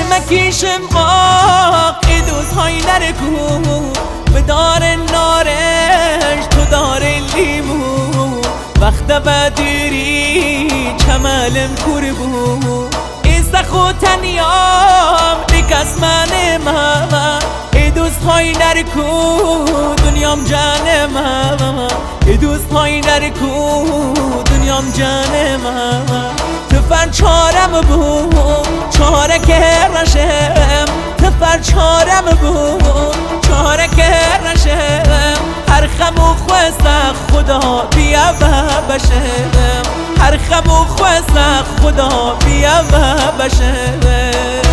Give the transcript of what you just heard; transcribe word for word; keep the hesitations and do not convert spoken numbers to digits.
مکیشم باق ایدوز های نرکو بدار نارنج تو دار لیمو وقت بدیری چمالم کربو ایسا خوتنیام دیکس من ماما ایدوز های نرکو دنیام جان ماما ایدوز های نرکو دنیام جان ماما تفر چارم بو چاره که رشم تفر چارم بو چاره که رشم هر خمو خواه خدا بیا بشم هر خمو خواه خدا بیا بشم